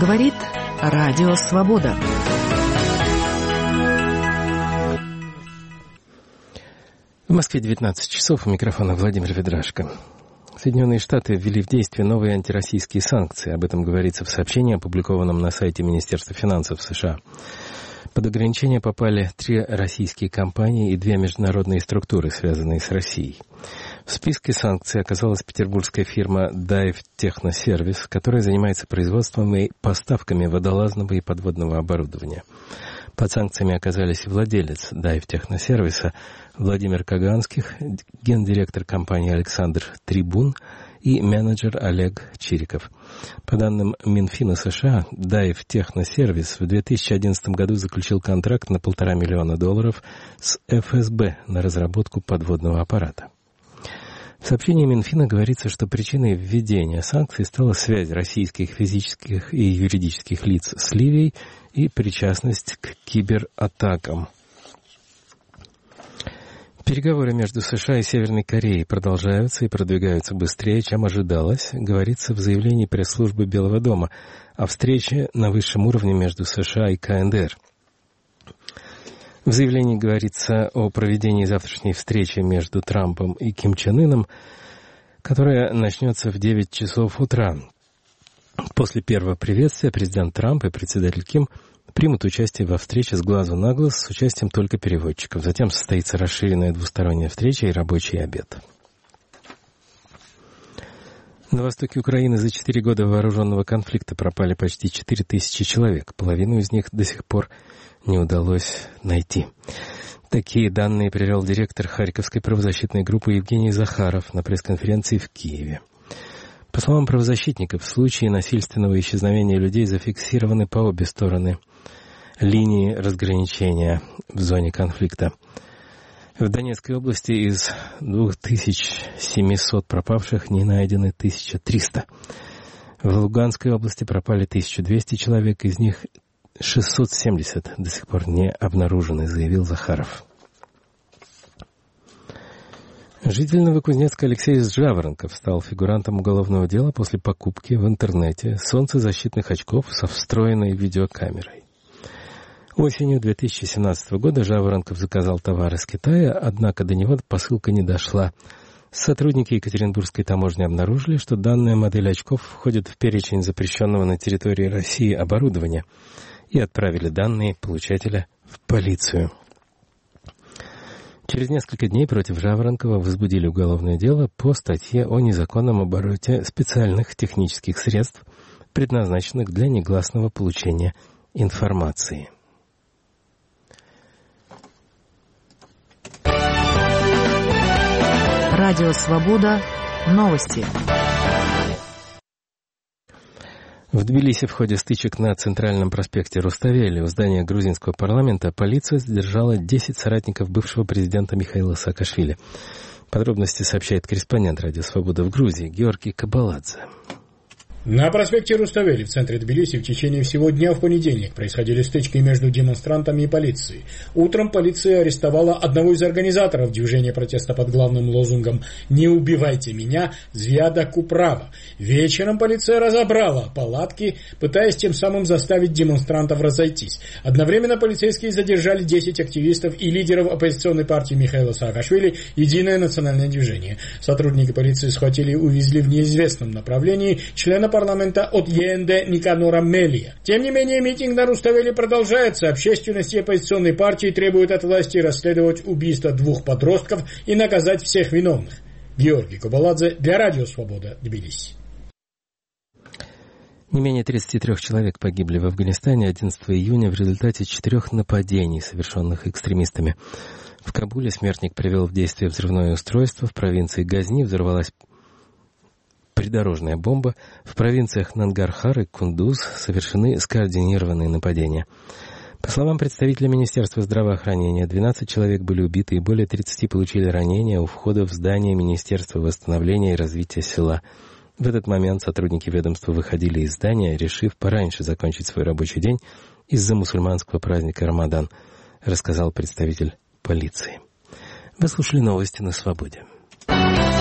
Говорит Радио Свобода. В Москве 19 часов, у микрофона Владимир Ведрашко. Соединенные Штаты ввели в действие новые антироссийские санкции. Об этом говорится в сообщении, опубликованном на сайте Министерства финансов США. Под ограничения попали 3 российские компании и 2 международные структуры, связанные с Россией. В списке санкций оказалась петербургская фирма Dive Technoservice, которая занимается производством и поставками водолазного и подводного оборудования. Под санкциями оказались владелец Dive Technoservice Владимир Каганских, гендиректор компании Александр Трибун и менеджер Олег Чириков. По данным Минфина США, Dive Technoservice в 2011 году заключил контракт на $1,5 миллиона с ФСБ на разработку подводного аппарата. В сообщении Минфина говорится, что причиной введения санкций стала связь российских физических и юридических лиц с Ливией и причастность к кибератакам. Переговоры между США и Северной Кореей продолжаются и продвигаются быстрее, чем ожидалось, говорится в заявлении пресс-службы Белого дома о встрече на высшем уровне между США и КНДР. В заявлении говорится о проведении завтрашней встречи между Трампом и Ким Чен Ыном, которая начнется в 9 часов утра. После первого приветствия президент Трамп и председатель Ким примут участие во встрече с глазу на глаз с участием только переводчиков. Затем состоится расширенная двусторонняя встреча и рабочий обед. На востоке Украины за 4 года вооруженного конфликта пропали почти 4000 человек. Половину из них до сих пор не удалось найти. Такие данные привел директор Харьковской правозащитной группы Евгений Захаров на пресс-конференции в Киеве. По словам правозащитников, случаи насильственного исчезновения людей зафиксированы по обе стороны линии разграничения в зоне конфликта. В Донецкой области из 2700 пропавших не найдены 1300. В Луганской области пропали 1200 человек, из них 670 до сих пор не обнаружены, заявил Захаров. Житель Новокузнецка Алексей Жаворонков стал фигурантом уголовного дела после покупки в интернете солнцезащитных очков со встроенной видеокамерой. Осенью 2017 года Жаворонков заказал товар из Китая, однако до него посылка не дошла. Сотрудники Екатеринбургской таможни обнаружили, что данная модель очков входит в перечень запрещенного на территории России оборудования, и отправили данные получателя в полицию. Через несколько дней против Жаворонкова возбудили уголовное дело по статье о незаконном обороте специальных технических средств, предназначенных для негласного получения информации. Радио Свобода. Новости. В Тбилиси в ходе стычек на Центральном проспекте Руставели у здания грузинского парламента полиция задержала 10 соратников бывшего президента Михаила Саакашвили. Подробности сообщает корреспондент Радио Свобода в Грузии Георгий Кабаладзе. На проспекте Руставели в центре Тбилиси в течение всего дня в понедельник происходили стычки между демонстрантами и полицией. Утром полиция арестовала одного из организаторов движения протеста под главным лозунгом «Не убивайте меня, Звяда Куправа». Вечером полиция разобрала палатки, пытаясь тем самым заставить демонстрантов разойтись. Одновременно полицейские задержали 10 активистов и лидеров оппозиционной партии Михаила Саакашвили «Единое национальное движение». Сотрудники полиции схватили и увезли в неизвестном направлении члена парламента от ЕНД Никанора Мелия. Тем не менее, митинг на Руставели продолжается. Общественность и оппозиционной партии требуют от власти расследовать убийство 2 подростков и наказать всех виновных. Георгий Кабаладзе для Радио Свобода, Тбилиси. Не менее 33 человек погибли в Афганистане 11 июня в результате 4 нападений, совершенных экстремистами. В Кабуле смертник привел в действие взрывное устройство, в провинции Газни взорвалась придорожная бомба, в провинциях Нангархар и Кундуз совершены скоординированные нападения. По словам представителя Министерства здравоохранения, 12 человек были убиты и более 30 получили ранения у входа в здание Министерства восстановления и развития села. В этот момент сотрудники ведомства выходили из здания, решив пораньше закончить свой рабочий день из-за мусульманского праздника Рамадан, рассказал представитель полиции. Вы слушали новости на Свободе.